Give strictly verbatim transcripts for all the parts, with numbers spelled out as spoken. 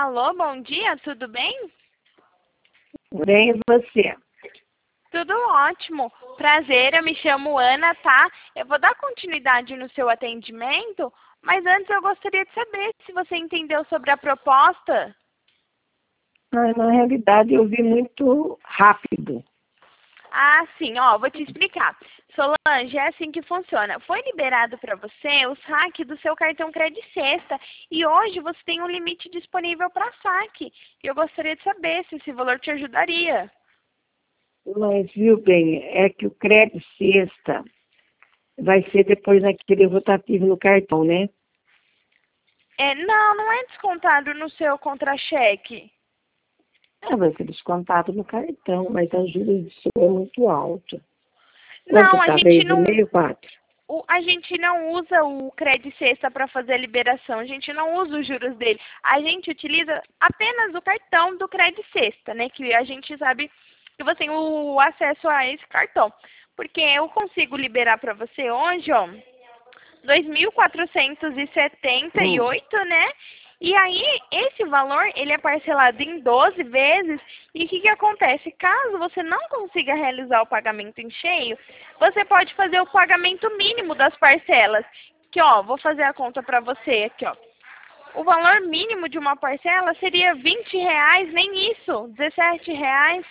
Alô, bom dia, tudo bem? Bem, e você? Tudo ótimo. Prazer, eu me chamo Ana, tá? Eu vou dar continuidade no seu atendimento, mas antes eu gostaria de saber se você entendeu sobre a proposta. Ah, na realidade, eu vi muito rápido. Ah, sim, ó, vou te explicar. Solange, é assim que funciona. Foi liberado para você o saque do seu cartão Credit Sexta e hoje você tem um limite disponível para saque. E eu gostaria de saber se esse valor te ajudaria. Mas, viu bem, é que o crédito sexta vai ser depois naquele rotativo no cartão, né? É, não, não é descontado no seu contra-cheque. Ah, vai ser descontado no cartão, mas a juros disso é muito alto. Quanto Não, a tá? gente Três e não, meio, quatro? o, a gente não usa o Credit Sexta para fazer a liberação. A gente não usa os juros dele. A gente utiliza apenas o cartão do Credit Sexta, né? Que a gente sabe que você tem o acesso a esse cartão. Porque eu consigo liberar para você hoje, ó, dois mil quatrocentos e setenta e Hum. oito, né? E aí, esse valor, ele é parcelado em doze vezes. E o que que acontece? Caso você não consiga realizar o pagamento em cheio, você pode fazer o pagamento mínimo das parcelas. Que, ó, vou fazer a conta para você aqui, ó. O valor mínimo de uma parcela seria vinte reais, nem isso, dezessete reais.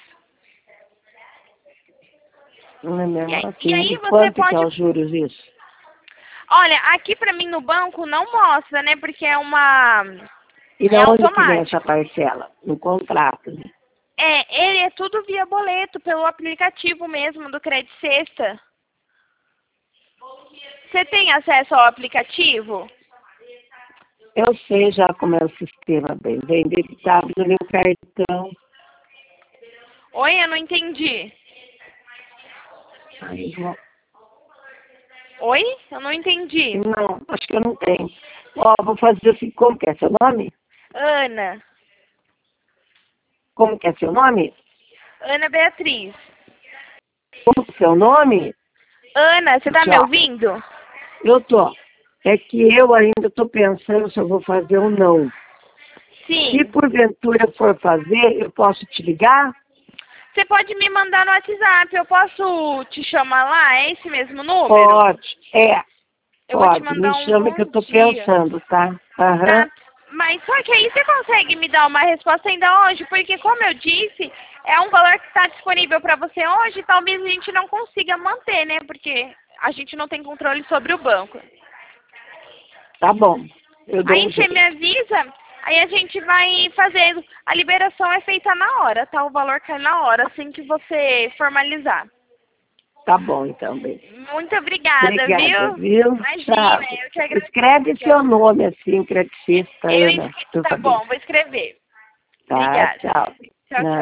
Não é E mesmo aí, e assim. aí E você quanto que é pode... os juros isso? Olha, aqui para mim no banco não mostra, né? Porque é uma... E É de onde que vem essa automático. parcela? No contrato, né? É, ele é tudo via boleto, pelo aplicativo mesmo do Credit Sexta. Você tem acesso ao aplicativo? Eu sei já como é o sistema, bem. Vem debitado no meu cartão. Oi, eu não entendi. Aí, vou- Oi? Eu não entendi. não, acho que eu não tenho. Ó, vou fazer assim, como que é seu nome? Ana. Como que é seu nome? Ana Beatriz. Como que é seu nome? Ana, você tá me Tchau. ouvindo? Eu tô. É que eu ainda estou pensando se eu vou fazer ou não. Se Sim. porventura for fazer, eu posso te ligar? Você pode me mandar no WhatsApp. Eu posso te chamar lá? É esse mesmo número? Pode. É, Eu vou te pode. Me mandar um chama que eu bom estou dia. pensando, tá? Aham. Tá? Mas só que aí você consegue me dar uma resposta ainda hoje, porque como eu disse, é um valor que está disponível para você hoje, talvez a gente não consiga manter, né? Porque a gente não tem controle sobre o banco. Tá bom. Eu dou um Aí você me jeito. avisa, aí a gente vai fazendo. A liberação é feita na hora, tá? O valor cai na hora, assim que você formalizar. Tá bom, então, bem. Muito obrigada, Obrigada, viu? viu? Imagina, Tchau. eu te agradeço. Escreve seu nome assim, Credicista Eu, Ana, escre- por tá favor. bom, vou escrever. Tá, Obrigada. tchau. Tchau, Não. tchau.